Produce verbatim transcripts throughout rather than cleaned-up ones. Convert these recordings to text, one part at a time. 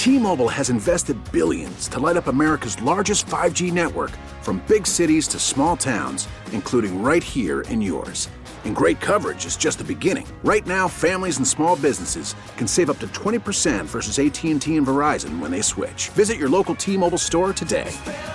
T-Mobile has invested billions to light up America's largest five G network, from big cities to small towns, including right here in yours. And great coverage is just the beginning. Right now, families and small businesses can save up to twenty percent versus A T and T and Verizon when they switch. Visit your local T-Mobile store today.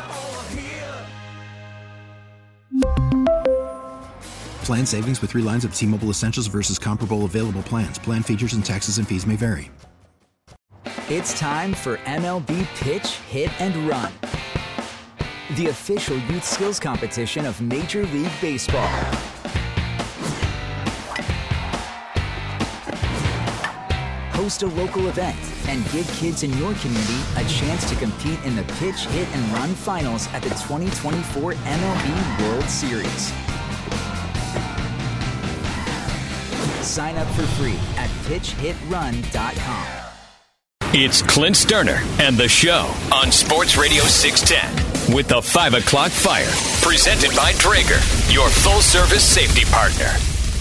Plan savings with three lines of T-Mobile Essentials versus comparable available plans. Plan features and taxes and fees may vary. It's time for M L B Pitch, Hit, and Run, the official youth skills competition of Major League Baseball. Host a local event and give kids in your community a chance to compete in the Pitch, Hit, and Run finals at the twenty twenty-four M L B World Series. Sign up for free at pitch hit run dot com. It's Clint Sterner and the show on Sports Radio six ten with the five o'clock Fire, presented by Draeger, your full-service safety partner.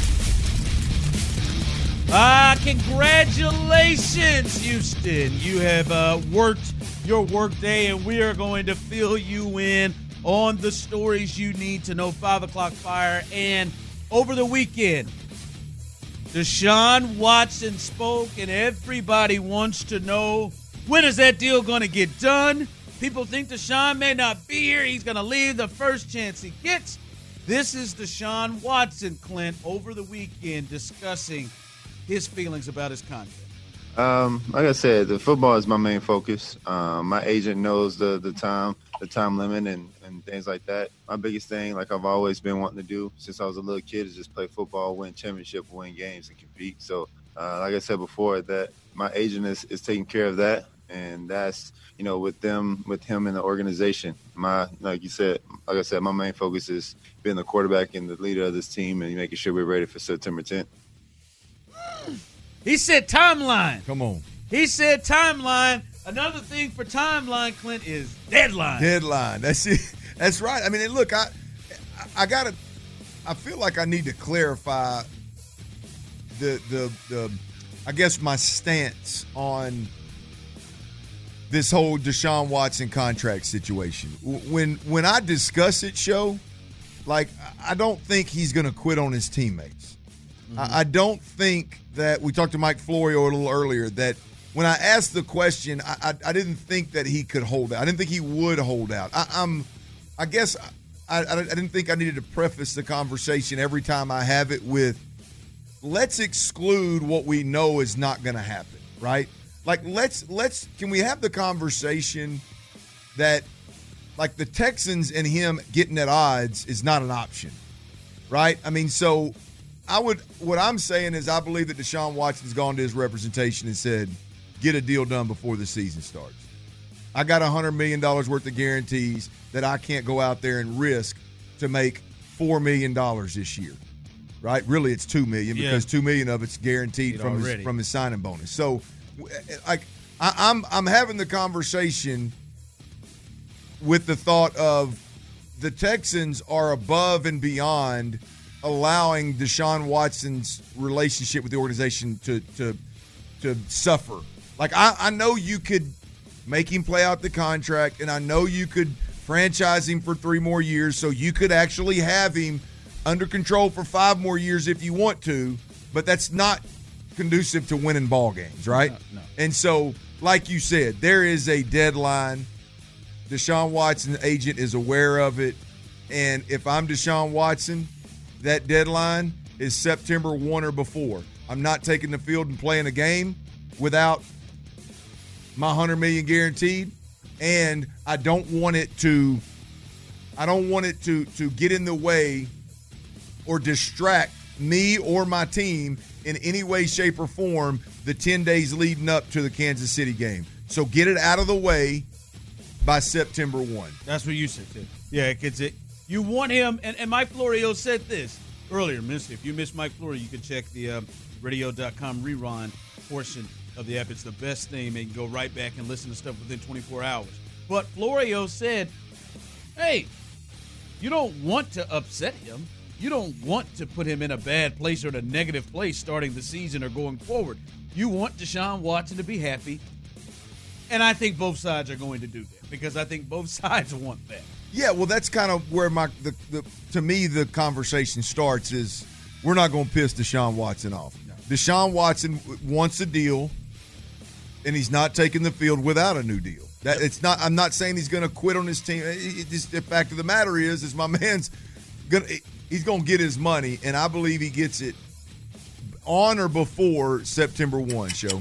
Ah, congratulations, Houston. You have uh, worked your workday, and we are going to fill you in on the stories you need to know. five o'clock Fire. And over the weekend, Deshaun Watson spoke, and everybody wants to know, when is that deal going to get done? People think Deshaun may not be here. He's going to leave the first chance he gets. This is Deshaun Watson, Clint, over the weekend discussing his feelings about his contract. Um, like I said, the football is my main focus. Um, my agent knows the the time, the time limit, and, and things like that. My biggest thing, like I've always been wanting to do since I was a little kid, is just play football, win championship, win games, and compete. So, uh, like I said before, that my agent is, is taking care of that, and that's, you know, with them, with him in the organization. My, like you said, like I said, my main focus is being the quarterback and the leader of this team, and making sure we're ready for September tenth. He said timeline. Come on. He said timeline. Another thing for timeline, Clint, is deadline. Deadline. That's it. That's right. I mean, look, I I got to – I feel like I need to clarify the, the, the – I guess my stance on this whole Deshaun Watson contract situation. When, when I discuss it, show, like, I don't think he's going to quit on his teammates. Mm-hmm. I, I don't think that – we talked to Mike Florio a little earlier, that when I asked the question, I, I, I didn't think that he could hold out. I didn't think he would hold out. I, I'm – I guess I, I, I didn't think I needed to preface the conversation every time I have it with, let's exclude what we know is not going to happen, right? Like, let's let's can we have the conversation that, like, the Texans and him getting at odds is not an option, right? I mean, so I would what I'm saying is I believe that Deshaun Watson's gone to his representation and said, get a deal done before the season starts. I got one hundred million dollars worth of guarantees that I can't go out there and risk to make four million dollars this year, right? Really, it's two million dollars because yeah. two million dollars of it's guaranteed from his, from his signing bonus. So, like, I, I'm I'm having the conversation with the thought of the Texans are above and beyond allowing Deshaun Watson's relationship with the organization to to to suffer. Like, I, I know you could make him play out the contract, and I know you could franchise him for three more years, so you could actually have him under control for five more years if you want to, but that's not conducive to winning ball games, right? No, no. And so, like you said, there is a deadline. Deshaun Watson's agent is aware of it, and if I'm Deshaun Watson, that deadline is September first or before. I'm not taking the field and playing a game without my one hundred million dollars guaranteed, and I don't want it to I don't want it to to get in the way or distract me or my team in any way, shape, or form the ten days leading up to the Kansas City game. So get it out of the way by September first. That's what you said, too. Yeah, because it, you want him, and, and Mike Florio said this earlier. If you missed Mike Florio, you can check the uh, radio dot com rerun portion of the app. It's the best thing. They can go right back and listen to stuff within twenty-four hours. But Florio said, hey, you don't want to upset him. You don't want to put him in a bad place or in a negative place starting the season or going forward. You want Deshaun Watson to be happy. And I think both sides are going to do that because I think both sides want that. Yeah, well, that's kind of where my the, the to me the conversation starts is we're not going to piss Deshaun Watson off. No. Deshaun Watson wants a deal, and he's not taking the field without a new deal. That yep. it's not. I'm not saying he's going to quit on his team. It, it just, the fact of the matter is, is my man's gonna he's going to get his money, and I believe he gets it on or before September first. Show.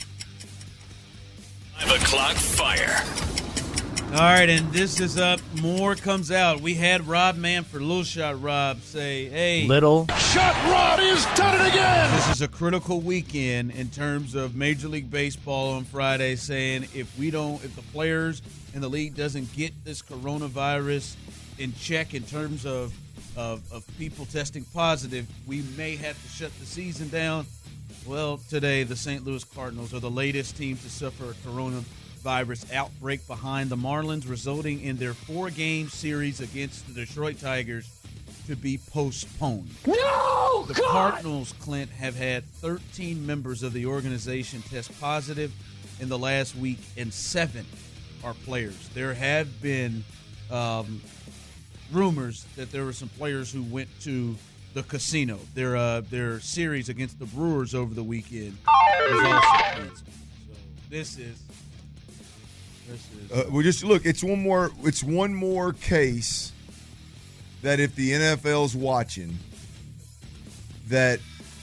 Five o'clock fire. All right, and this is up. More comes out. We had Rob Manfred, Little Shot Rob, say, hey. Little Shot Rod has done it again. This is a critical weekend in terms of Major League Baseball on Friday, saying if we don't, if the players in the league doesn't get this coronavirus in check in terms of, of, of people testing positive, we may have to shut the season down. Well, today the Saint Louis Cardinals are the latest team to suffer a coronavirus outbreak behind the Marlins, resulting in their four-game series against the Detroit Tigers to be postponed. No! The God! Cardinals, Clint, have had thirteen members of the organization test positive in the last week, and seven are players. There have been um, rumors that there were some players who went to the casino. Their uh, their series against the Brewers over the weekend was also canceled. So this is this is. Uh, we just look. It's one more. It's one more case that if the N F L's watching, that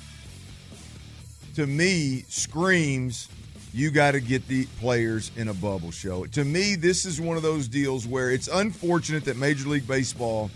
to me screams you got to get the players in a bubble. Show. To me, this is one of those deals where it's unfortunate that Major League Baseball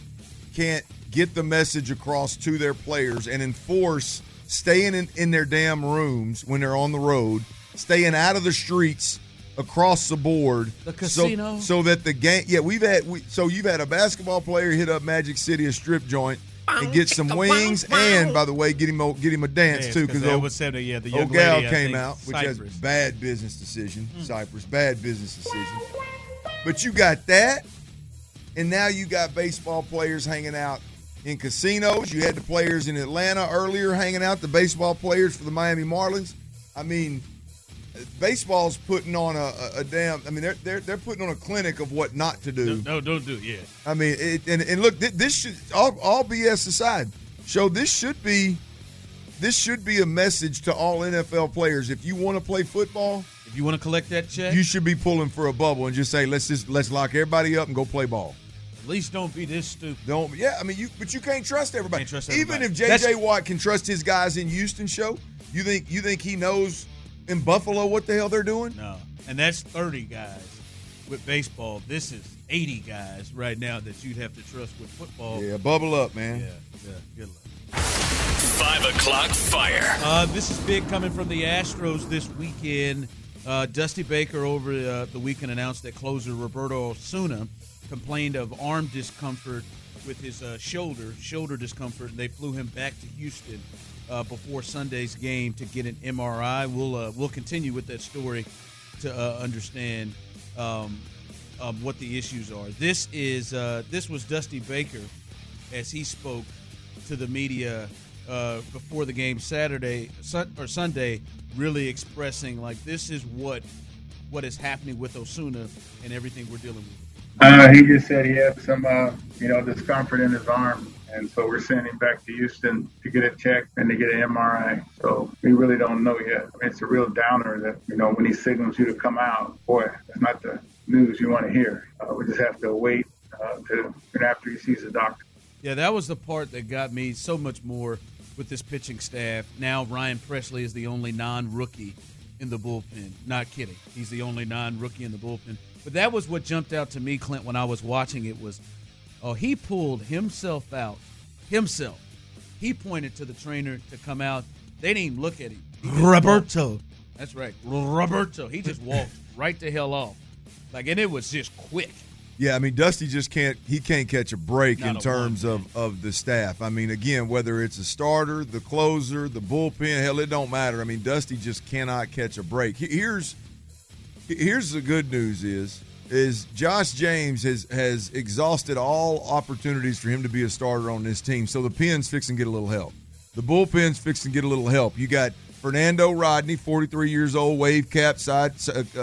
can't get the message across to their players and enforce staying in, in their damn rooms when they're on the road, staying out of the streets across the board. The casino. So, so that the game, yeah, we've had, we, so you've had a basketball player hit up Magic City, a strip joint, and get some wings, and, by the way, get him a, get him a dance, yeah, too. Because that was said, yeah, the young Ogal lady, came think, out, which Cypress. has bad business decision. Mm. Cypress, bad business decision. But you got that, and now you got baseball players hanging out in casinos. You had the players in Atlanta earlier hanging out, the baseball players for the Miami Marlins. I mean, baseball's putting on a, a, a damn. I mean, they're they're they're putting on a clinic of what not to do. No, no don't do it. Yeah. I mean, it, and and look, this should all, all B S aside, show this should be this should be a message to all N F L players. If you want to play football, if you want to collect that check, you should be pulling for a bubble and just say, let's just let's lock everybody up and go play ball. At least don't be this stupid. Don't. Yeah, I mean, you. But you can't trust everybody. Can't trust everybody. Even if J J Watt can trust his guys in Houston, show you think you think he knows in Buffalo what the hell they're doing? No, and that's thirty guys with baseball. This is eighty guys right now that you'd have to trust with football. Yeah, bubble up, man. Yeah, yeah. Good luck. Five o'clock fire. Uh, this is big coming from the Astros this weekend. Uh, Dusty Baker over uh, the weekend announced that closer Roberto Osuna complained of arm discomfort with his uh, shoulder, shoulder discomfort, and they flew him back to Houston uh, before Sunday's game to get an M R I. We'll uh, we'll continue with that story to uh, understand um, um, what the issues are. This is uh, this was Dusty Baker as he spoke to the media uh, before the game Saturday sun, or Sunday, really expressing like this is what what is happening with Osuna and everything we're dealing with. Uh, he just said he had some, uh, you know, discomfort in his arm, and so we're sending him back to Houston to get it checked and to get an M R I. So we really don't know yet. I mean, it's a real downer that, you know, when he signals you to come out, boy, that's not the news you want to hear. Uh, we just have to wait uh, to, and after he sees the doctor. Yeah, that was the part that got me so much more with this pitching staff. Now Ryan Presley is the only non-rookie in the bullpen. Not kidding. He's the only non-rookie in the bullpen. But that was what jumped out to me, Clint, when I was watching it was, oh, he pulled himself out. Himself. He pointed to the trainer to come out. They didn't even look at him. Roberto. Walked. That's right. Roberto. He just walked right the hell off. Like, and it was just quick. Yeah, I mean, Dusty just can't – he can't catch a break Not in a terms one, of, of the staff. I mean, again, whether it's a starter, the closer, the bullpen, hell, it don't matter. I mean, Dusty just cannot catch a break. Here's – Here's the good news is, is Josh James has, has exhausted all opportunities for him to be a starter on this team. So the pen's fixing to get a little help. The bullpen's fixing to get a little help. You got Fernando Rodney, forty-three years old, wave cap, side, uh,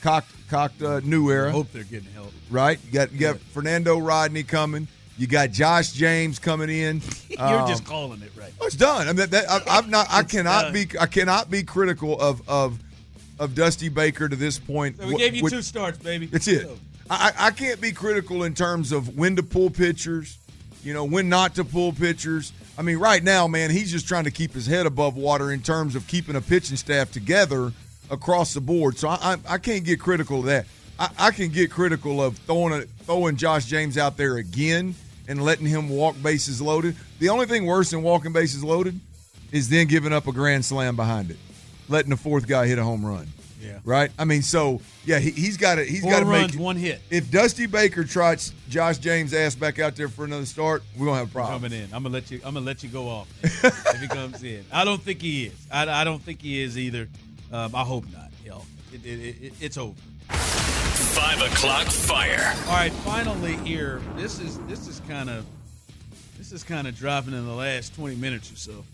cocked, cocked uh, new era. I hope they're getting help. Right? You got you got Yeah. Fernando Rodney coming. You got Josh James coming in. You're Um, just calling it right. It's done. I mean, that, I, I'm not. I It's cannot done. be. I cannot be critical of of of Dusty Baker to this point. So we gave you With- two starts, baby. That's it. So, I, I can't be critical in terms of when to pull pitchers, you know, when not to pull pitchers. I mean, right now, man, he's just trying to keep his head above water in terms of keeping a pitching staff together across the board. So I, I, I can't get critical of that. I, I can get critical of throwing a, throwing Josh James out there again and letting him walk bases loaded. The only thing worse than walking bases loaded is then giving up a grand slam behind it, letting the fourth guy hit a home run. Yeah. Right. I mean, so yeah, he, he's got to he's Four got to runs, make it. one hit. If Dusty Baker trots Josh James' ass back out there for another start, we're gonna have a problem. Coming in, I'm gonna let you. I'm gonna let you go off if he comes in. I don't think he is. I, I don't think he is either. Um, I hope not. Hell, it, it, it, it's over. Five o'clock fire. All right, finally here. This is this is kind of this is kind of dropping in the last twenty minutes or so.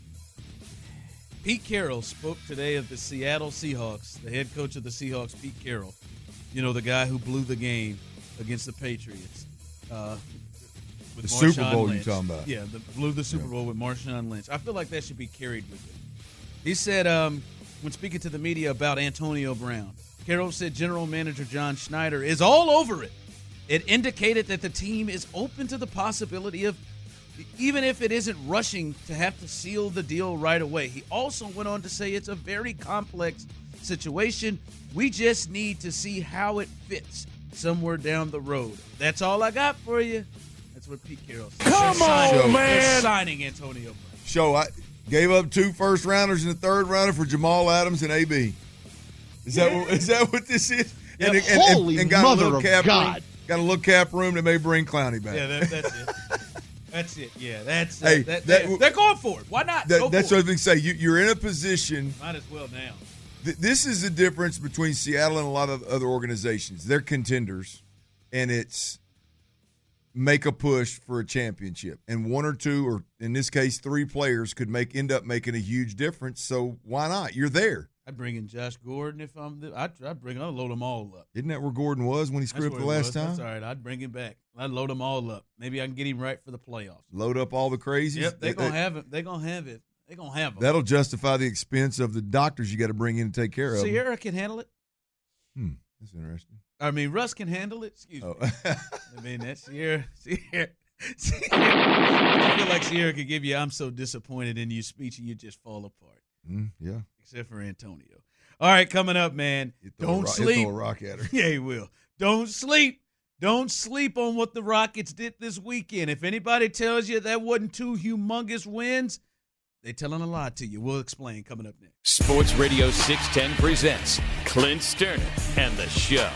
Pete Carroll spoke today of the Seattle Seahawks. The head coach of the Seahawks, Pete Carroll. You know, the guy who blew the game against the Patriots. Uh, with The Super Marshawn Bowl Lynch. you're talking about. Yeah, the, blew the Super Bowl with Marshawn Lynch. I feel like that should be carried with it. He said, um, when speaking to the media about Antonio Brown, Carroll said General Manager John Schneider is all over it. It indicated that the team is open to the possibility of, even if it isn't rushing, to have to seal the deal right away. He also went on to say it's a very complex situation. We just need to see how it fits somewhere down the road. That's all I got for you. That's what Pete Carroll said. Come They're on, signing- man. They're signing Antonio Brown. So I gave up two first rounders and a third rounder for Jamal Adams and A B. Is that what, is that what this is? Yep. And, and, and, Holy and got mother a little of cap God. room. Got a little cap room that may bring Clowney back. Yeah, that, that's it. That's it. Yeah, that's Hey, it. That, that- they're, they're going for it. Why not? That- Go that's for what I it. was going to say. You, you're in a position. Might as well now. Th- this is the difference between Seattle and a lot of other organizations. They're contenders, and it's make a push for a championship. And one or two, or in this case, three players could make end up making a huge difference. So why not? You're there. I'd bring in Josh Gordon if I'm. The, I'd, I'd bring. I'd load them all up. Isn't that where Gordon was when he That's screwed up where the he last was. time? That's all right. I'd bring him back. I'd load them all up. Maybe I can get him right for the playoffs. Load up all the crazies. Yep, they're That- gonna that- have it. They're gonna have it. They're gonna have them. That'll justify the expense of the doctors you got to bring in to take care of them. Sierra can handle it. Hmm, that's interesting. I mean, Russ can handle it. Excuse Oh. me. I mean, that's Sierra. Sierra. Sierra. I feel like Sierra could give you "I'm so disappointed in you" speech and you just fall apart. Mm, yeah. Except for Antonio. All right, coming up, man. He'll throw a Don't rock- he'll sleep. throw a rock at her. Yeah, he will. Don't sleep. Don't sleep on what the Rockets did this weekend. If anybody tells you that wasn't two humongous wins, they're telling a lie to you. We'll explain coming up next. Sports Radio six ten presents Clint Sterner and the Show.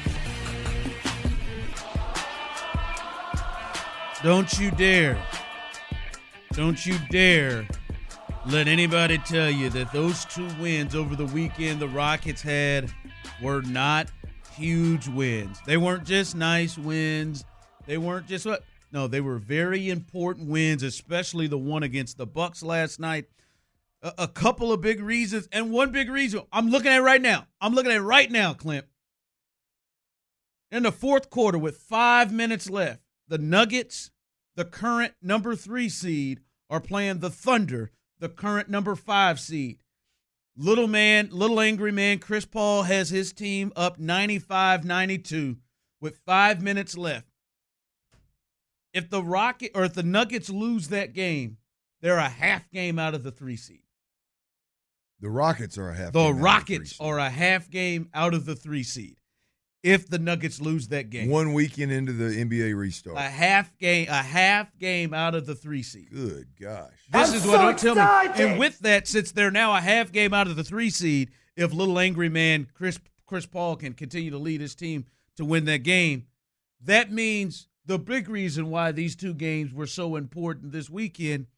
Don't you dare. Don't you dare let anybody tell you that those two wins over the weekend the Rockets had were not huge wins. They weren't just nice wins. They weren't just what? No, they were very important wins, especially the one against the Bucks last night. A, a couple of big reasons, and one big reason I'm looking at right now. I'm looking at right now, Clint. In the fourth quarter with five minutes left, the Nuggets, the current number three seed, are playing the Thunder, the current number five seed. Little man, little angry man, Chris Paul has his team up ninety-five ninety-two with five minutes left. If the Rocket or if the Nuggets lose that game, they're a half game out of the three seed. The Rockets are a half. The game out of Rockets three seed. are a half game out of the three seed. If the Nuggets lose that game, One weekend into the N B A restart. a half game, a half game out of the three seed. Good gosh. This I'm is so what don't tell me. excited. And with that, since they're now a half game out of the three seed, if little angry man Chris Chris Paul can continue to lead his team to win that game, that means the big reason why these two games were so important this weekend,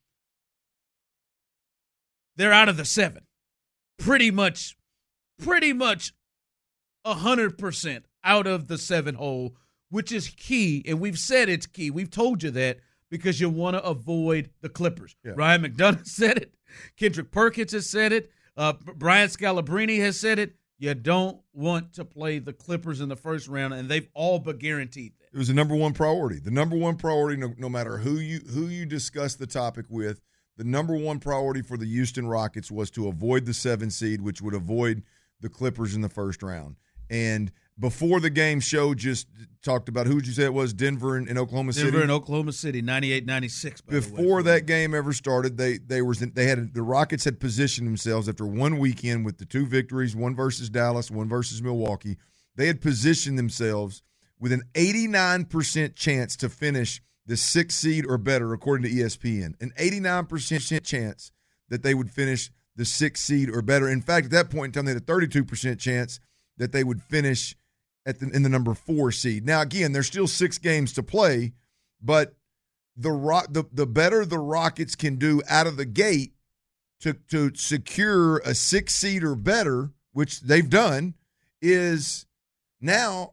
they're out of the seven. Pretty much, pretty much a hundred percent out of the seven hole, which is key. And we've said it's key. We've told you that because you want to avoid the Clippers. Yeah. Ryan McDonough said it. Kendrick Perkins has said it. Uh, Brian Scalabrine has said it. You don't want to play the Clippers in the first round, and they've all but guaranteed that. It was the number one priority. The number one priority, no, no matter who you who you discuss the topic with, the number one priority for the Houston Rockets was to avoid the seven seed, which would avoid the Clippers in the first round. And before the game show just talked about, who would you say it was, Denver and, and Oklahoma City? Denver and Oklahoma City, ninety-eight ninety-six. Before that game ever started, they they was they had the Rockets had positioned themselves after one weekend with the two victories, one versus Dallas, one versus Milwaukee. They had positioned themselves with an eighty-nine percent chance to finish the sixth seed or better, according to E S P N. An eighty-nine percent chance that they would finish the sixth seed or better. In fact, at that point in time, they had a thirty-two percent chance that they would finish at the, in the number four seed. Now, again, there's still six games to play, but the rock the, the better the Rockets can do out of the gate to to secure a six seed or better, which they've done, is now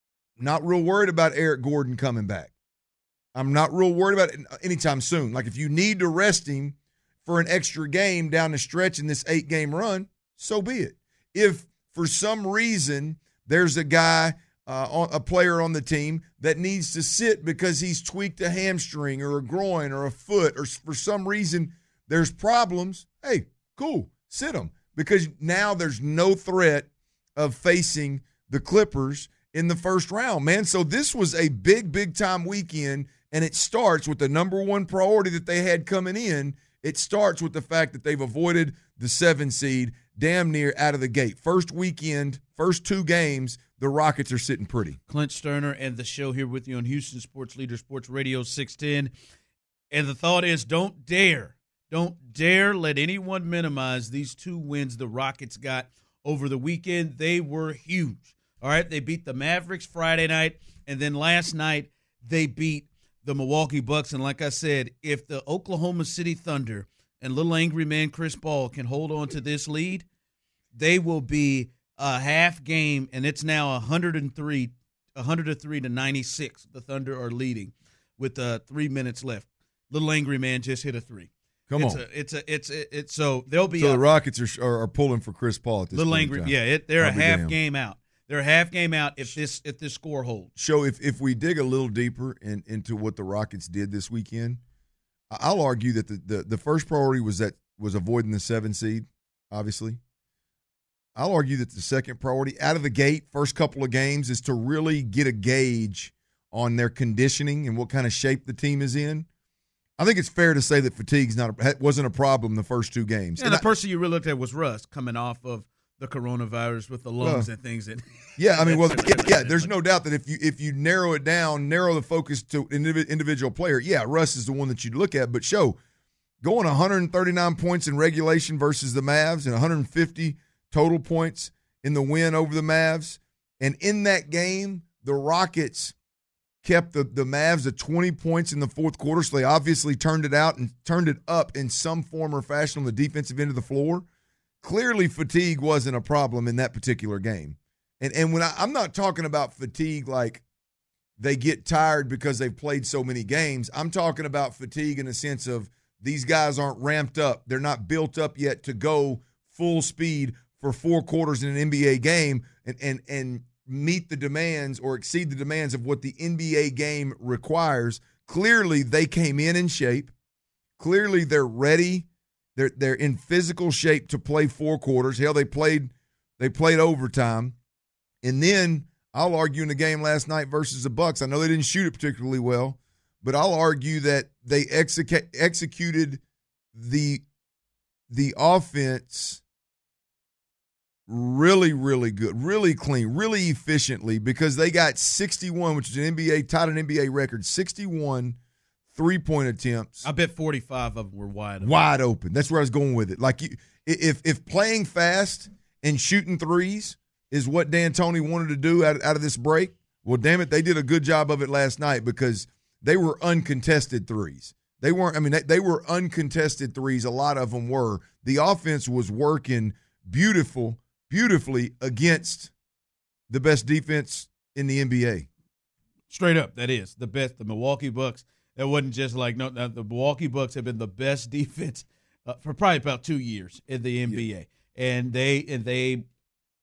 not real worried about Eric Gordon coming back. I'm not real worried about it anytime soon. Like, if you need to rest him for an extra game down the stretch in this eight-game run, so be it. If for some reason there's a guy, uh, a player on the team that needs to sit because he's tweaked a hamstring or a groin or a foot, or for some reason there's problems, hey, cool, sit him, because now there's no threat of facing the Clippers in the first round, man. So this was a big, big-time weekend, and it starts with the number one priority that they had coming in. It starts with the fact that they've avoided the seven seed damn near out of the gate. First weekend, first two games, the Rockets are sitting pretty. Clint Sterner and the show here with you on Houston Sports Leader Sports Radio six ten. And the thought is, don't dare, don't dare let anyone minimize these two wins the Rockets got over the weekend. They were huge. All right, they beat the Mavericks Friday night, and then last night they beat the Milwaukee Bucks. And like I said, if the Oklahoma City Thunder and little angry man Chris Paul can hold on to this lead, they will be a half game, and it's now one hundred three, one hundred three to ninety-six. The Thunder are leading with uh, three minutes left. Little angry man just hit a three. Come it's on, a, it's a, it's a, it's so they'll be. So up. The Rockets are, are are pulling for Chris Paul at this little point angry, in time. yeah. It, they're I'll a be half damned. game out. They're a half game out if this if this score holds. So if if we dig a little deeper in, into what the Rockets did this weekend, I'll argue that the, the, the first priority was that was avoiding the seven seed, obviously. I'll argue that the second priority out of the gate, first couple of games, is to really get a gauge on their conditioning and what kind of shape the team is in. I think it's fair to say that fatigue's not a, wasn't a problem the first two games. Yeah, and the I, person you really looked at was Russ, coming off of the coronavirus with the lungs uh, and things. That, yeah, I mean, well, yeah, yeah, there's no doubt that if you if you narrow it down, narrow the focus to an individual player, yeah, Russ is the one that you'd look at. But show, going one hundred thirty-nine points in regulation versus the Mavs and one hundred fifty total points in the win over the Mavs. And in that game, the Rockets kept the, the Mavs at twenty points in the fourth quarter, so they obviously turned it out and turned it up in some form or fashion on the defensive end of the floor. Clearly, fatigue wasn't a problem in that particular game. And and when I, I'm not talking about fatigue like they get tired because they've played so many games. I'm talking about fatigue in the sense of these guys aren't ramped up. They're not built up yet to go full speed for four quarters in an N B A game and and and meet the demands or exceed the demands of what the N B A game requires. Clearly, they came in in shape. Clearly, they're ready. They're they're in physical shape to play four quarters. Hell, they played they played overtime. And then I'll argue in the game last night versus the Bucks, I know they didn't shoot it particularly well, but I'll argue that they execu- executed the the offense really, really good, really clean, really efficiently, because they got sixty-one, which is an N B A, tied an N B A record, sixty-one three-point attempts. I bet forty-five of them were wide open. Wide open. That's where I was going with it. Like, you, if if playing fast and shooting threes is what D'Antoni wanted to do out, out of this break, well, damn it, they did a good job of it last night because they were uncontested threes. They weren't, I mean, they, they were uncontested threes. A lot of them were. The offense was working beautiful, beautifully against the best defense in the N B A. Straight up, that is the best. The Milwaukee Bucks, that wasn't just like, no, no the Milwaukee Bucks have been the best defense uh, for probably about two years in the N B A. Yeah. And they and they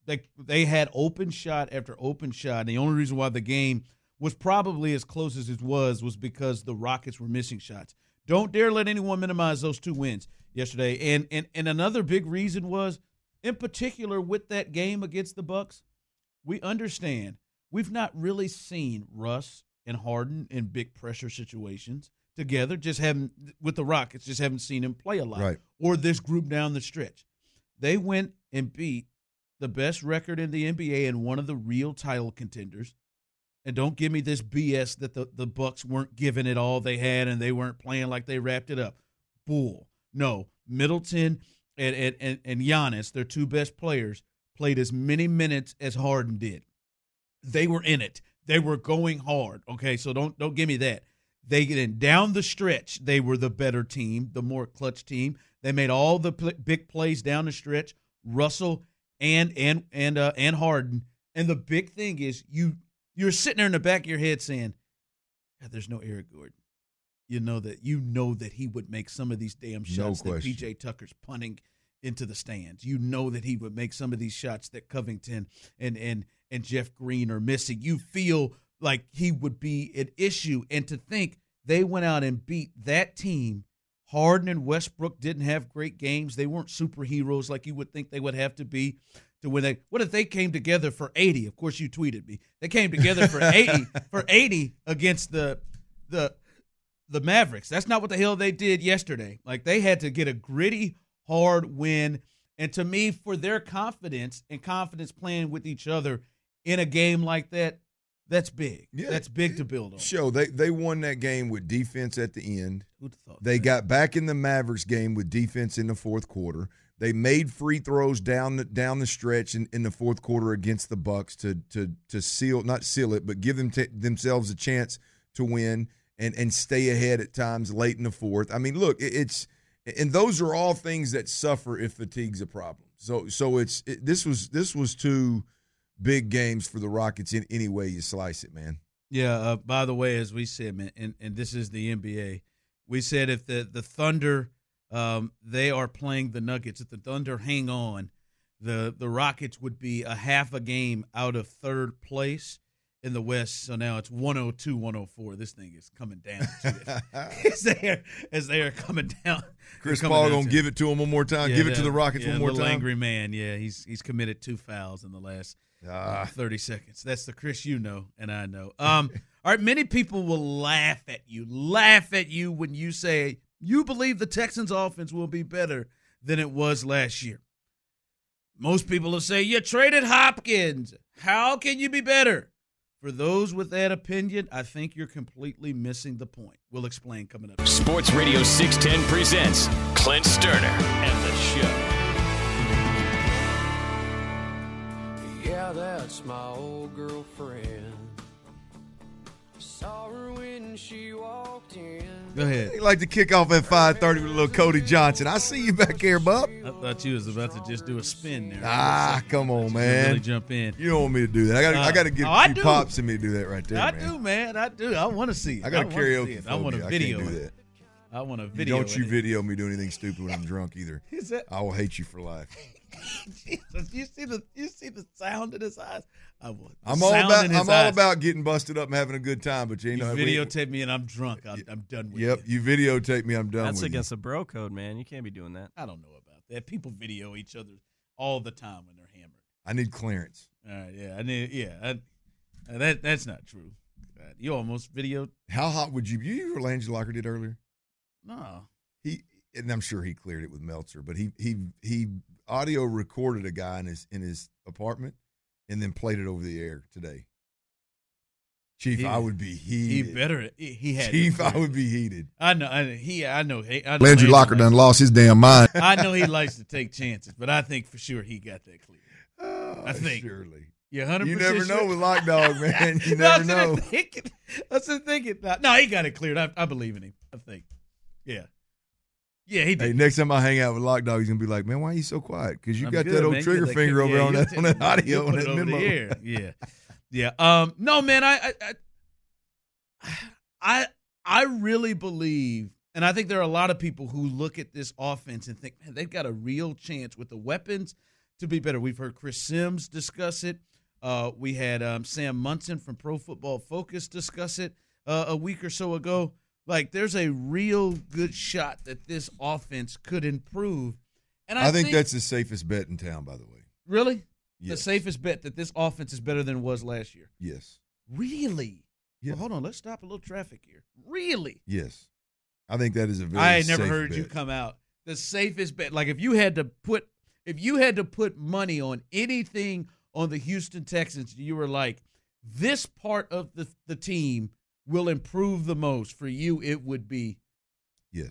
They they had open shot after open shot. And the only reason why the game was probably as close as it was was because the Rockets were missing shots. Don't dare let anyone minimize those two wins yesterday. And and and another big reason was, in particular with that game against the Bucks, we understand we've not really seen Russ and Harden in big pressure situations together. Just haven't with the Rockets. Just haven't seen him play a lot, right. Or this group down the stretch. They went and beat the best record in the N B A and one of the real title contenders. And don't give me this B S that the, the Bucks weren't giving it all they had and they weren't playing like they wrapped it up. Bull. No. Middleton and, and, and, and Giannis, their two best players, played as many minutes as Harden did. They were in it. They were going hard. Okay, so don't don't give me that. They get in down the stretch. They were the better team, the more clutch team. They made all the pl- big plays down the stretch. Russell and and and uh, and Harden. And the big thing is you you're sitting there in the back of your head saying, God, "There's no Eric Gordon." You know that you know that he would make some of these damn shots no that P J Tucker's punting into the stands. You know that he would make some of these shots that Covington and and and Jeff Green are missing. You feel like he would be an issue. And to think they went out and beat that team. Harden and Westbrook didn't have great games. They weren't superheroes like you would think they would have to be to win. They, what if they came together for eighty? Of course, you tweeted me. They came together for eighty for eighty against the the the Mavericks. That's not what the hell they did yesterday. Like, they had to get a gritty, hard win. And to me, for their confidence and confidence playing with each other in a game like that, that's big. Yeah, that's big to build on. Show they they won that game with defense at the end. Who'd have thought they that? got back in the Mavericks game with defense in the fourth quarter. They made free throws down the down the stretch in, in the fourth quarter against the Bucks to to to seal not seal it, but give them t- themselves a chance to win and and stay ahead at times late in the fourth. I mean, look, it, it's and those are all things that suffer if fatigue's a problem. So so it's it, this was this was two big games for the Rockets in any way you slice it, man. Yeah, uh, by the way, as we said, man, and, and this is the N B A, we said if the, the Thunder, um, they are playing the Nuggets, if the Thunder hang on, the, the Rockets would be a half a game out of third place in the West. So now it's one oh two one oh four. This thing is coming down to it. as, they are, as they are coming down. Chris Paul going to give it to him one more time, yeah, give it that, to the Rockets yeah, one more little time. Angry man, yeah, he's he's committed two fouls in the last Ah. Uh, thirty seconds. That's the Chris you know, and I know. Um, all right, many people will laugh at you, laugh at you when you say you believe the Texans' offense will be better than it was last year. Most people will say, you traded Hopkins. How can you be better? For those with that opinion, I think you're completely missing the point. We'll explain coming up. Sports Radio six ten presents Clint Sterner and the Show. Yeah, that's my old girlfriend. Saw her when she walked in. Go ahead. He'd like to kick off at five thirty with a little Cody Johnson. I see you back here, bub. I thought you was about to just do a spin there. Ah, come on, man. Really jump in. You don't want me to do that. I got. Uh, I got to give oh, I you do. pops in me to do that right there. I man. do, man. I do. I want to see it. I got I karaoke. I want to video I can't do it. that. I want to video. You don't you it. video me do anything stupid when I'm drunk either. Is that? I will hate you for life. Jesus, you see the you see the sound in his eyes. I will. I'm all about. I'm all about getting busted up and having a good time. But you, you know, videotape me and I'm drunk. I'm, I'm done with yep, you. Yep, you videotape me. I'm done. That's with against you. the bro code, man. You can't be doing that. I don't know about that. People video each other all the time when they're hammered. I need clearance. All right, yeah, I need. Yeah, I, uh, that that's not true. Uh, you almost videoed. How hot would you? You hear what Angela Locker did earlier? No. He and I'm sure he cleared it with Meltzer, but he he he audio recorded a guy in his in his apartment and then played it over the air today. Chief, he, I would be heated. He better. He, he had. Chief, I would be heated. I know. I, he. I know. I know Landry Locker done lost his damn mind. I know he likes to take chances, but I think for sure he got that clear. Oh, I think surely. Yeah, hundred you percent. never sure. know with Lock Dog, man. You never no, know. Thinking, I was thinking. No, he got it cleared. I, I believe in him. I think. Yeah. Yeah, he did. Hey, next time I hang out with Lock Dog, he's gonna be like, "Man, why are you so quiet? Because you I'm got good, that old man. trigger that finger over yeah, on that t- on that audio on put that it over memo." the air. Yeah, yeah. Um, no, man, I, I, I, I really believe, and I think there are a lot of people who look at this offense and think, man, they've got a real chance with the weapons to be better. We've heard Chris Sims discuss it. Uh, we had um, Sam Munson from Pro Football Focus discuss it uh, a week or so ago. Like, there's a real good shot that this offense could improve. And I, I think, think that's the safest bet in town, by the way. Really? Yes. The safest bet that this offense is better than it was last year? Yes. Really? Yeah. Well, hold on. Let's stop a little traffic here. Really? Yes. I think that is a very I had never safe heard bet. you come out. The safest bet. Like, if you had to put if you had to put money on anything on the Houston Texans, you were like, this part of the, the team will improve the most. For you, it would be Yes.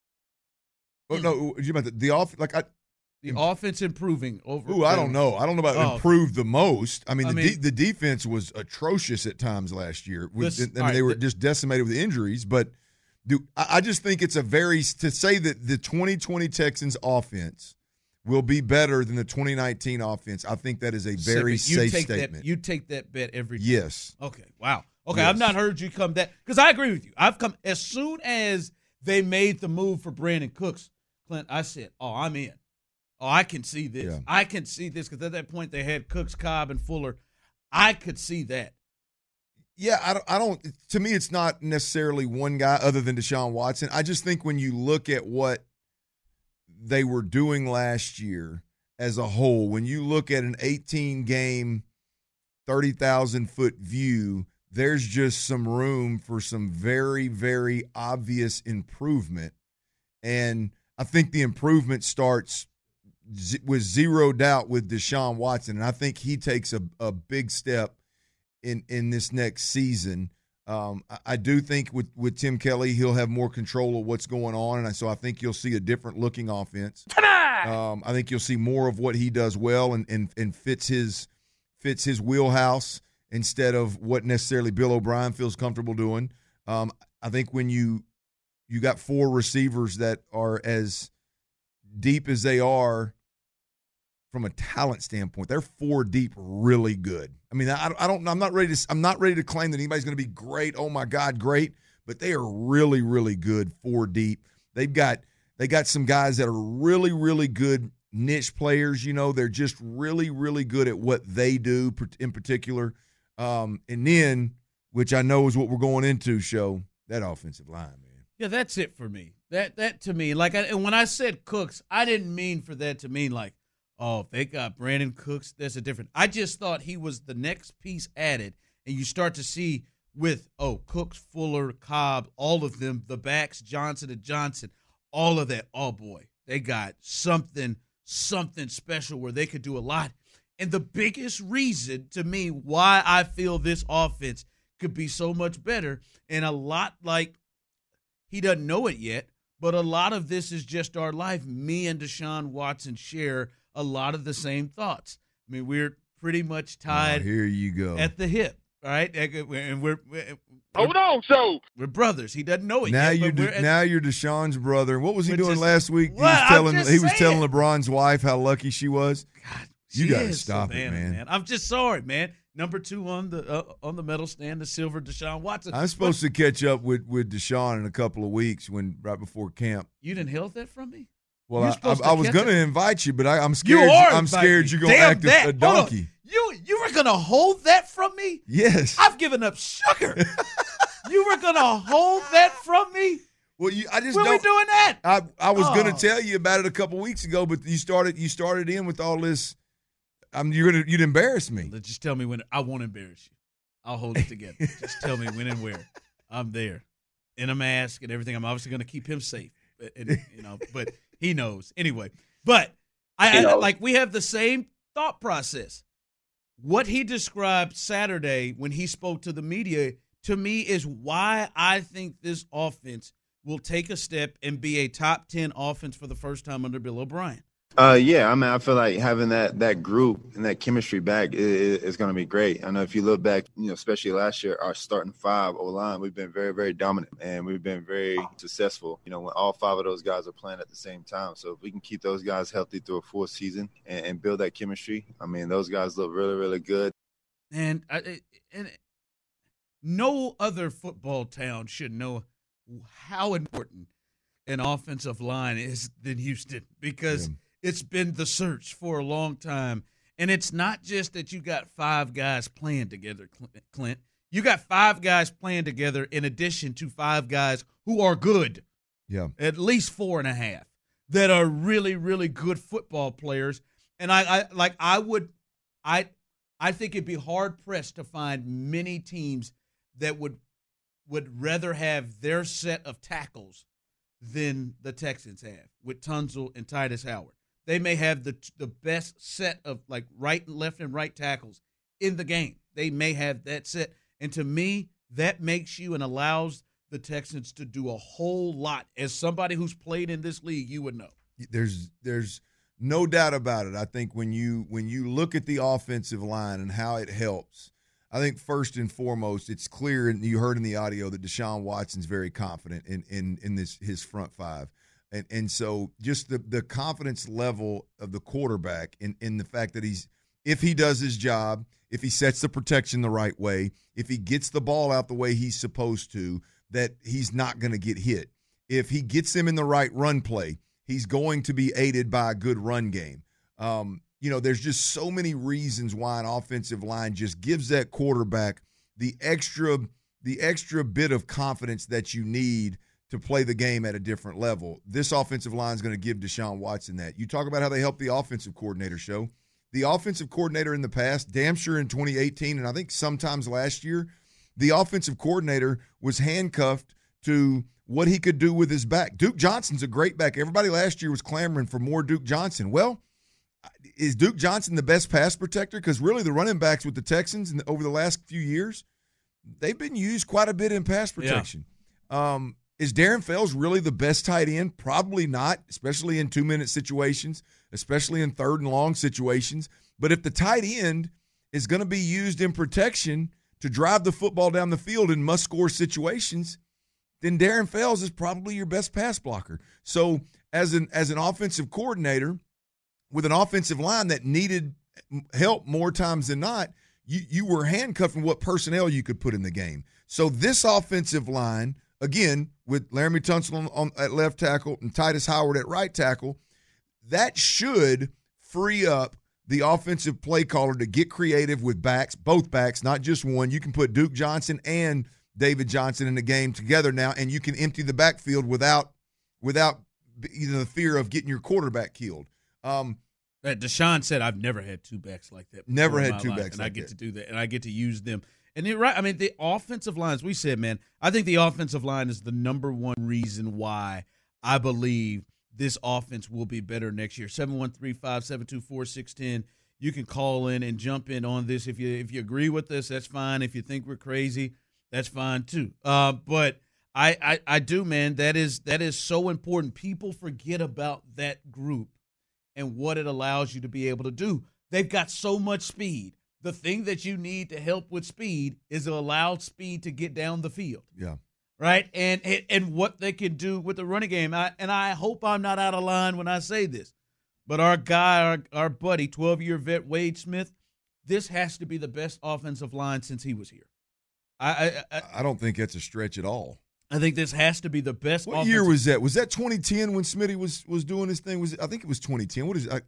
Oh, no, you meant the, the off like I the offense improving over. Ooh, I don't know. I don't know about Oh. improved the most. I mean, I the mean- de- the defense was atrocious at times last year. With- This- I mean, all right, they were the- just decimated with injuries. But do I, I just think it's a very to say that the twenty twenty Texans offense will be better than the twenty nineteen offense. I think that is a very Sick, you safe take statement. That, you take that bet every time. Yes. Okay. Wow. Okay. Yes. I've not heard you come that because I agree with you. I've come as soon as they made the move for Brandon Cooks, Clint. I said, "Oh, I'm in. Oh, I can see this. Yeah. I can see this." Because at that point they had Cooks, Cobb, and Fuller. I could see that. Yeah, I don't, I don't. To me, it's not necessarily one guy other than Deshaun Watson. I just think when you look at what they were doing last year as a whole, when you look at an eighteen game, thirty thousand foot view, there's just some room for some very, very obvious improvement. And I think the improvement starts z- with zero doubt with Deshaun Watson. And I think he takes a, a big step in, in this next season. Um, I, I do think with, with Tim Kelly, he'll have more control of what's going on. And I, so I think you'll see a different looking offense. Um, I think you'll see more of what he does well and, and, and fits his fits his wheelhouse instead of what necessarily Bill O'Brien feels comfortable doing. Um, I think when you you got four receivers that are as deep as they are from a talent standpoint, they're four deep, really good. I mean, I, I don't. I'm not ready to. I'm not ready to claim that anybody's going to be great. Oh my God, great! But they are really, really good, four deep. They've got they got some guys that are really, really good niche players. You know, they're just really, really good at what they do in particular. Um, and then, which I know is what we're going into, show that offensive line, man. Yeah, that's it for me. That that to me, like, I, and when I said Cooks, I didn't mean for that to mean like, oh, if they got Brandon Cooks, that's a different. I just thought he was the next piece added, and you start to see with oh Cooks, Fuller, Cobb, all of them, the backs, Johnson and Johnson, all of that. Oh boy, they got something something special where they could do a lot. And the biggest reason to me why I feel this offense could be so much better, and a lot like he doesn't know it yet, but a lot of this is just our life. Me and Deshaun Watson share a lot of the same thoughts. I mean, we're pretty much tied Oh, here you go. at the hip, right? And we're, we're Hold on, so we're brothers. He doesn't know it Now yet. you but de- we're at- now you're Deshaun's brother. What was he We're doing just- last week? He Well, was I'm telling just he was saying. telling LeBron's wife how lucky she was. You She got to is stop it, Savannah, man. I'm just sorry, man. Number two on the uh, on the medal stand, the silver Deshaun Watson. I'm supposed to catch up with, with Deshaun in a couple of weeks when right before camp. You didn't held that from me? Well, You're I, supposed I, to I was catch going to it. invite you, but I, I'm You scared. are I'm inviting scared me. you're going to Damn act that. a, a Hold on. donkey. You you were gonna hold that from me? Yes. I've given up sugar. You were gonna hold that from me? Well, you, I just When we don't. doing that? I I was Oh. going to tell you about it a couple weeks ago, but you started you started in with all this. I'm you're gonna you'd embarrass me. Just tell me when. I won't embarrass you. I'll hold it together. Just tell me when and where. I'm there, in a mask and everything. I'm obviously gonna keep him safe, and, you know. But he knows anyway. But I, I like we have the same thought process. What he described Saturday when he spoke to the media, to me, is why I think this offense will take a step and be a top ten offense for the first time under Bill O'Brien. Uh, yeah, I mean, I feel like having that that group and that chemistry back is, is going to be great. I know if you look back, you know, especially last year, our starting five O-line, we've been very, very dominant, and we've been very successful, you know, when all five of those guys are playing at the same time. So if we can keep those guys healthy through a full season and, and build that chemistry, I mean, those guys look really, really good. And I, and no other football town should know how important an offensive line is than Houston, because It's been the search for a long time. And it's not just that you got five guys playing together, Clint. You got five guys playing together in addition to five guys who are good. Yeah. At least four and a half that are really, really good football players. And I, I like I would I I think it'd be hard pressed to find many teams that would would rather have their set of tackles than the Texans have with Tunsil and Titus Howard. They may have the the best set of like right, left, and right tackles in the game. They may have that set. And to me, that makes you and allows the Texans to do a whole lot. As somebody who's played in this league, you would know. There's there's no doubt about it. I think when you when you look at the offensive line and how it helps, I think first and foremost, it's clear, and you heard in the audio that Deshaun Watson's very confident in in in this his front five. And and so just the, the confidence level of the quarterback in, in the fact that he's if he does his job, if he sets the protection the right way, if he gets the ball out the way he's supposed to, that he's not going to get hit. If he gets him in the right run play, he's going to be aided by a good run game. Um, you know, there's just so many reasons why an offensive line just gives that quarterback the extra the extra bit of confidence that you need to play the game at a different level. This offensive line is going to give Deshaun Watson that. You talk about how they help the offensive coordinator show. The offensive coordinator in the past, damn sure in twenty eighteen, and I think sometimes last year, the offensive coordinator was handcuffed to what he could do with his back. Duke Johnson's a great back. Everybody last year was clamoring for more Duke Johnson. Well, is Duke Johnson the best pass protector? Because really the running backs with the Texans in the, over the last few years, they've been used quite a bit in pass protection. Yeah. Um, Is Darren Fells really the best tight end? Probably not, especially in two-minute situations, especially in third and long situations. But if the tight end is going to be used in protection to drive the football down the field in must-score situations, then Darren Fells is probably your best pass blocker. So as an as an offensive coordinator with an offensive line that needed help more times than not, you, you were handcuffed in what personnel you could put in the game. So this offensive line – again, with Laramie Tunsil on, on, at left tackle and Titus Howard at right tackle, that should free up the offensive play caller to get creative with backs, both backs, not just one. You can put Duke Johnson and David Johnson in the game together now, and you can empty the backfield without without you know, the fear of getting your quarterback killed. Um, Deshaun said, "I've never had two backs like that. Never had two life, backs, and like I get that. to do that, and I get to use them." And you're right. I mean, the offensive line, as we said, man, I think the offensive line is the number one reason why I believe this offense will be better next year. seven one three, five seven two, four six one zero. You can call in and jump in on this. If you if you agree with us, that's fine. If you think we're crazy, that's fine too. Uh, but I, I I do, man. That is that is so important. People forget about that group and what it allows you to be able to do. They've got so much speed. The thing that you need to help with speed is to allow speed to get down the field. Yeah. Right? And and, and what they can do with the running game. I, and I hope I'm not out of line when I say this. But our guy, our, our buddy, twelve-year vet Wade Smith, this has to be the best offensive line since he was here. I I, I, I don't think that's a stretch at all. I think this has to be the best What offensive year was that? Was that twenty ten when Smitty was was doing his thing? Was it, I think it was twenty ten. What is it? I,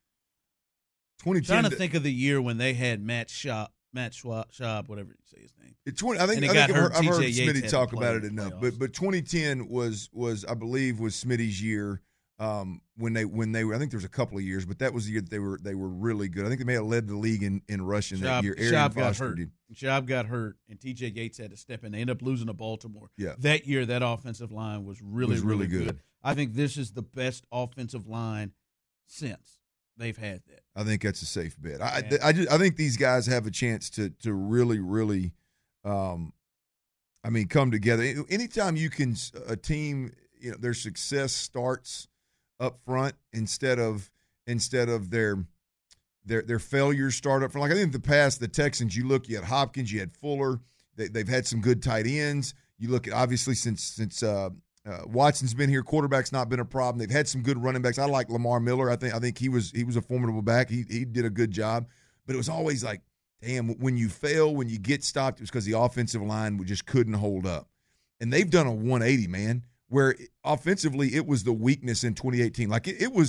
twenty ten. I'm trying to think of the year when they had Matt Schaub, Matt Schwab, Schaub, whatever you say his name. It twenty, I think, And he I got think I've hurt. heard, I've heard T J Yates Smitty had talk to play about in it the enough. playoffs. But but twenty ten was was I believe was Smitty's year um, when they when they were. I think there was a couple of years, but that was the year that they were they were really good. I think they may have led the league in, in rushing that Schaub, year. Arian Schaub got Foster hurt. did. Schaub got hurt, and T J Yates had to step in. They ended up losing to Baltimore. Yeah. That year, that offensive line was really, Was really really good. I think this is the best offensive line since they've had that. I think that's a safe bet. I Yeah. I, just, I think these guys have a chance to to really really, um, I mean, come together. Anytime you can, a team, you know, their success starts up front instead of instead of their their their failures start up front. Like I think in the past, the Texans, you look, you had Hopkins, you had Fuller. They, they've had some good tight ends. You look at obviously since since. Uh, Uh, Watson's been here. Quarterback's not been a problem. They've had some good running backs. I like Lamar Miller. I think I think he was he was a formidable back. He he did a good job. But it was always like, damn, when you fail, when you get stopped, it was because the offensive line just couldn't hold up. And they've done a one eighty, man, where offensively it was the weakness in twenty eighteen. Like it, it was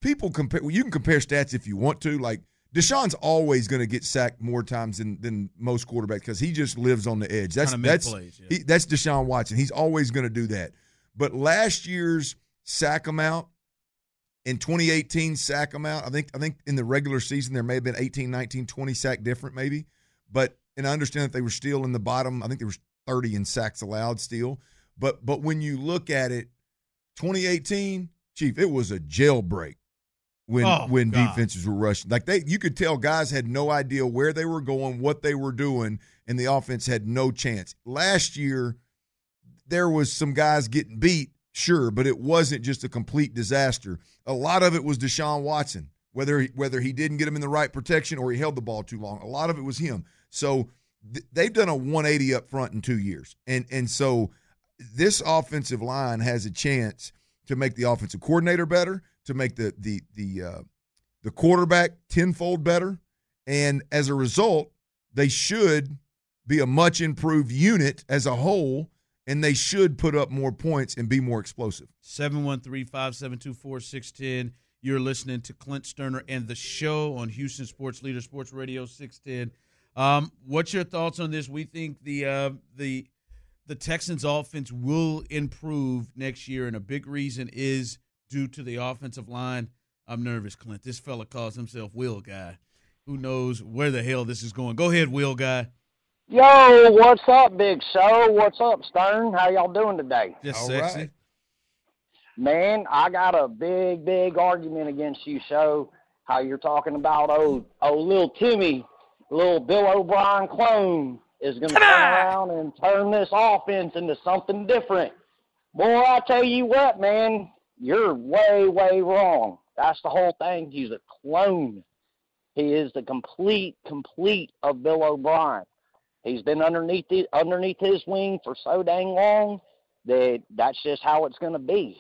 people compare. Well, you can compare stats if you want to. Like Deshaun's always going to get sacked more times than than most quarterbacks because he just lives on the edge. That's that's plays, yeah. he, that's Deshaun Watson. He's always going to do that. But last year's sack amount in twenty eighteen sack amount, I think I think in the regular season there may have been eighteen, nineteen, twenty sack different maybe. But and I understand that they were still in the bottom. I think there was thirty in sacks allowed still. But but when you look at it, twenty eighteen, Chief, it was a jailbreak when oh, when God. defenses were rushing. Like they you could tell guys had no idea where they were going, what they were doing, and the offense had no chance. Last year, there was some guys getting beat, sure, but it wasn't just a complete disaster. A lot of it was Deshaun Watson, whether he, whether he didn't get him in the right protection or he held the ball too long. A lot of it was him. So th- they've done a one eighty up front in two years. And and so this offensive line has a chance to make the offensive coordinator better, to make the the the uh, the quarterback tenfold better, and as a result, they should be a much improved unit as a whole, and they should put up more points and be more explosive. seven one three, five seven two, four six one zero. You're listening to Clint Sterner and the show on Houston Sports Leader Sports Radio six ten. Um, what's your thoughts on this? We think the uh, the the Texans' offense will improve next year, and a big reason is due to the offensive line. I'm nervous, Clint. This fella calls himself Will Guy. Who knows where the hell this is going? Go ahead, Will Guy. Yo, what's up, Big Show? What's up, Stern? How y'all doing today? Just All sexy. right. Man, I got a big, big argument against you, Show. How you're talking about, oh, oh, little Timmy, little Bill O'Brien clone is going to turn around and turn this offense into something different. Boy, I tell you what, man, you're way, way wrong. That's the whole thing. He's a clone. He is the complete, complete of Bill O'Brien. He's been underneath the, underneath his wing for so dang long that that's just how it's going to be.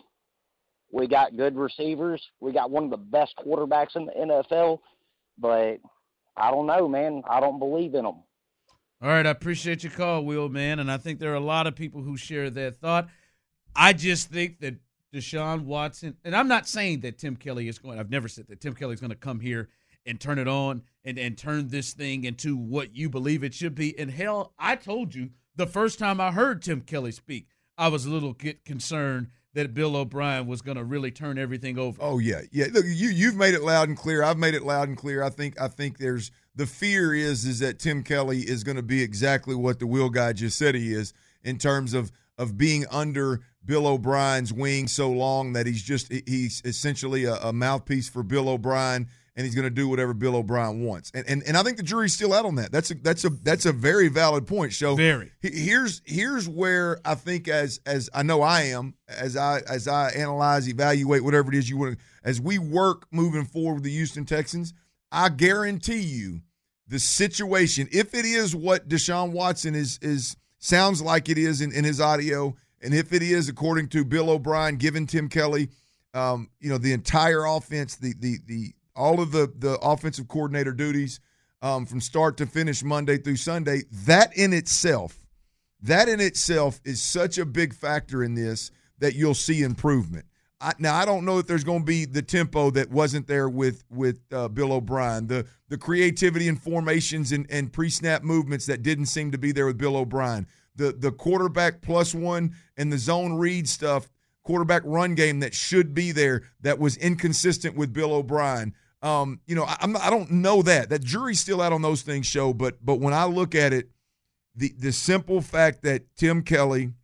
We got good receivers. We got one of the best quarterbacks in the N F L, but I don't know, man. I don't believe in them. All right, I appreciate your call, Will, man, and I think there are a lot of people who share that thought. I just think that Deshaun Watson, and I'm not saying that Tim Kelly is going – I've never said that Tim Kelly is going to come here and turn it on and, and turn this thing into what you believe it should be. And, hell, I told you the first time I heard Tim Kelly speak, I was a little bit concerned that Bill O'Brien was going to really turn everything over. Oh yeah, yeah. Look, you you've made it loud and clear. I've made it loud and clear. I think I think there's the fear is is that Tim Kelly is going to be exactly what the Will Guy just said he is in terms of of being under Bill O'Brien's wing so long that he's just he's essentially a, a mouthpiece for Bill O'Brien, and he's going to do whatever Bill O'Brien wants. And, and and I think the jury's still out on that. That's a that's a that's a very valid point. So very. Here's here's where I think as as I know I am as I as I analyze, evaluate whatever it is you want to, as we work moving forward with the Houston Texans, I guarantee you the situation, if it is what Deshaun Watson is is sounds like it is in, in his audio, and if it is according to Bill O'Brien giving Tim Kelly, um, you know, the entire offense, the the the all of the, the offensive coordinator duties um, from start to finish Monday through Sunday, that in itself, that in itself is such a big factor in this that you'll see improvement. I, now, I don't know if there's going to be the tempo that wasn't there with with uh, Bill O'Brien, the the creativity and formations and, and pre-snap movements that didn't seem to be there with Bill O'Brien, the the quarterback plus one and the zone read stuff, quarterback run game that should be there that was inconsistent with Bill O'Brien. Um, you know, I, I'm not, I don't know that. That jury's still out on those things, Show. But but when I look at it, the the simple fact that Tim Kelly,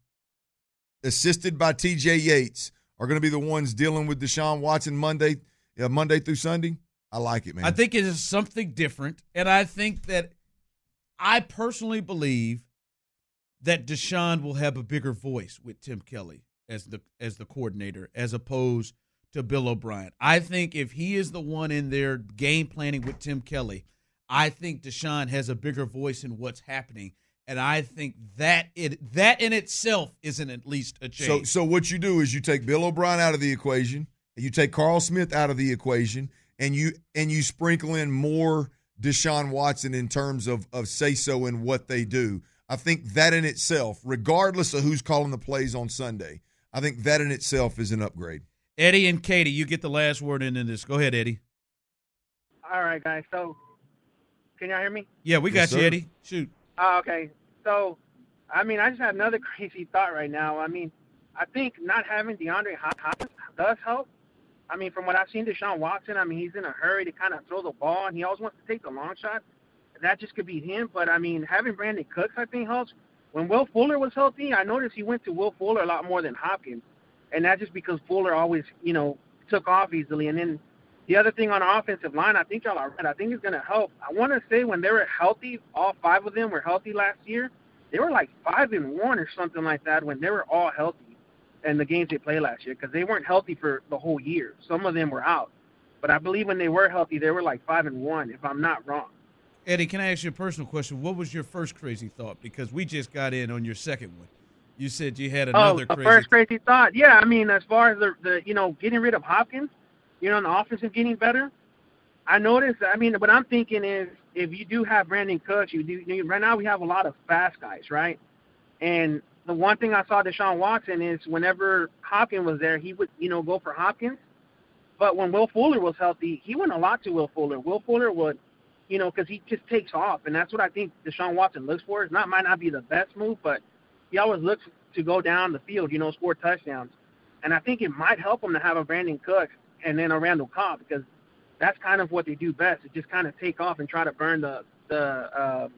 assisted by T J Yates, are going to be the ones dealing with Deshaun Watson Monday, uh, Monday through Sunday, I like it, man. I think it is something different, and I think that I personally believe that Deshaun will have a bigger voice with Tim Kelly as the as the coordinator, as opposed to Bill O'Brien. I think if he is the one in there game planning with Tim Kelly, I think Deshaun has a bigger voice in what's happening, and I think that it that in itself isn't at least a change. So, so what you do is you take Bill O'Brien out of the equation, you take Carl Smith out of the equation, and you and you sprinkle in more Deshaun Watson in terms of of say so in what they do. I think that in itself, regardless of who's calling the plays on Sunday, I think that in itself is an upgrade. Eddie and Katie, you get the last word in this. Go ahead, Eddie. All right, guys. So, can y'all hear me? Yeah, we got Yes, you, sir. Eddie. Shoot. Oh, okay. So, I mean, I just had another crazy thought right now. I mean, I think not having DeAndre Hopkins does help. I mean, from what I've seen Deshaun Watson, I mean, he's in a hurry to kind of throw the ball, and he always wants to take the long shot. That just could be him. But, I mean, having Brandon Cooks, I think, helps. When Will Fuller was healthy, I noticed he went to Will Fuller a lot more than Hopkins. And that's just because Fuller always, you know, took off easily. And then the other thing on the offensive line, I think y'all are right. I think it's going to help. I want to say when they were healthy, all five of them were healthy last year. They were like five and one or something like that when they were all healthy in the games they played last year because they weren't healthy for the whole year. Some of them were out. But I believe when they were healthy, they were like five and one, if I'm not wrong. Eddie, can I ask you a personal question? What was your first crazy thought? Because we just got in on your second one. You said you had another oh, crazy first crazy thought. Yeah, I mean, as far as the, the, you know, getting rid of Hopkins, you know, and the offense is getting better, I noticed, I mean, what I'm thinking is if you do have Brandon Cooks, you do, you, right now we have a lot of fast guys, right? And the one thing I saw Deshaun Watson is whenever Hopkins was there, he would, you know, go for Hopkins. But when Will Fuller was healthy, he went a lot to Will Fuller. Will Fuller would, you know, because he just takes off. And that's what I think Deshaun Watson looks for. It's not might not be the best move, but he always looks to go down the field, you know, score touchdowns. And I think it might help him to have a Brandon Cooks and then a Randall Cobb because that's kind of what they do best. Is just kind of take off and try to burn the the um,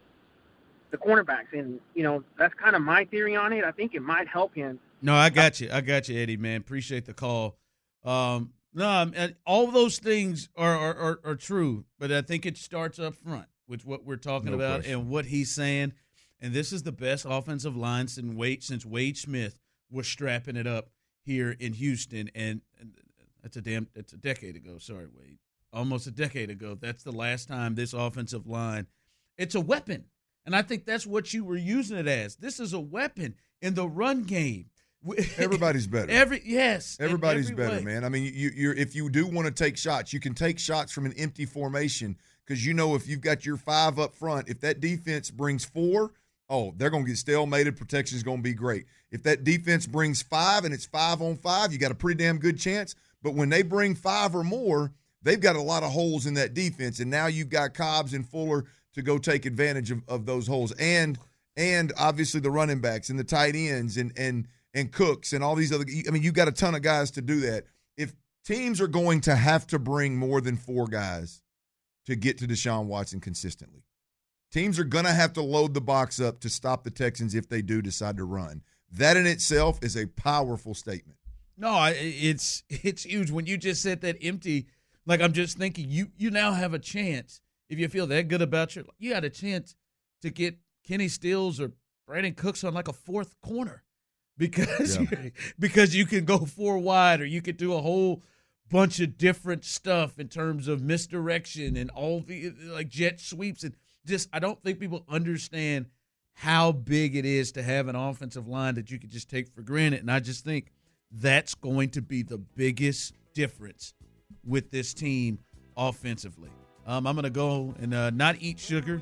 the cornerbacks. And, you know, that's kind of my theory on it. I think it might help him. No, I got you. I got you, Eddie, man. Appreciate the call. Um, no, all those things are, are, are, are true, but I think it starts up front with what we're talking No about question. and what he's saying. And this is the best offensive line since Wade, since Wade Smith was strapping it up here in Houston. And, and that's a damn that's a decade ago. Sorry, Wade. Almost a decade ago. That's the last time this offensive line. It's a weapon. And I think that's what you were using it as. This is a weapon in the run game. Everybody's better. Every yes, everybody's every better, way. man. I mean, you, you're if you do want to take shots, you can take shots from an empty formation because you know if you've got your five up front, if that defense brings four, oh, they're going to get stalemated. Protection's going to be great. If that defense brings five and it's five on five, you got a pretty damn good chance. But when they bring five or more, they've got a lot of holes in that defense, and now you've got Cobbs and Fuller to go take advantage of, of those holes, and and obviously the running backs and the tight ends and and. and Cooks and all these other – I mean, you got a ton of guys to do that. If teams are going to have to bring more than four guys to get to Deshaun Watson consistently, teams are going to have to load the box up to stop the Texans if they do decide to run. That in itself is a powerful statement. No, I- it's it's huge. When you just said that empty, like I'm just thinking, you you now have a chance, if you feel that good about your – you had a chance to get Kenny Stills or Brandon Cooks on like a fourth corner. Because Yeah. you, because you can go four wide or you could do a whole bunch of different stuff in terms of misdirection and all the like jet sweeps and just I don't think people understand how big it is to have an offensive line that you could just take for granted. And I just think that's going to be the biggest difference with this team offensively. Um, I'm going to go and uh, not eat sugar.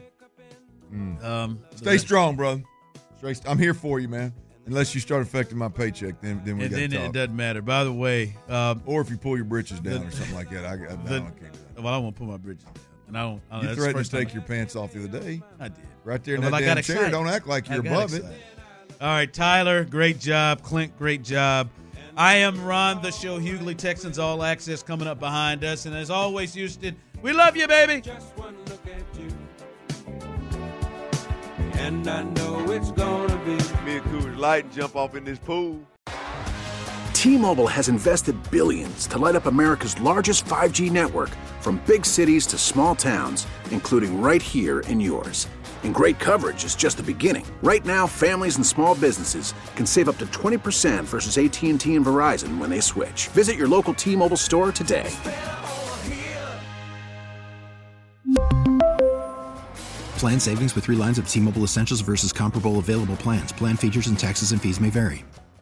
Mm. Um, Stay strong, brother. Stay, I'm here for you, man. Unless you start affecting my paycheck, then then we and got to then talk. it doesn't matter. By the way, um, or if you pull your britches down the- or something like that, I, I, no, the- I can't do that. Well, I won't put my britches down, and I don't. I don't You that's the threatened first to take time your pants off the other day. I did. Right there in Well, that I damn got chair. excited. Don't act like I you're got above excited. it. All right, Tyler, great job. Clint, great job. I am Ron, the show Hughley, Texans All Access coming up behind us. And as always, Houston, we love you, baby. Just one look at you, and I know it's gonna be Me and Coors Light jump off in this pool. T-Mobile has invested billions to light up America's largest five G network, from big cities to small towns, including right here in yours. And great coverage is just the beginning. Right now, families and small businesses can save up to twenty percent versus A T and T and Verizon when they switch. Visit your local T-Mobile store today. Plan savings with three lines of T-Mobile Essentials versus comparable available plans. Plan features and taxes and fees may vary.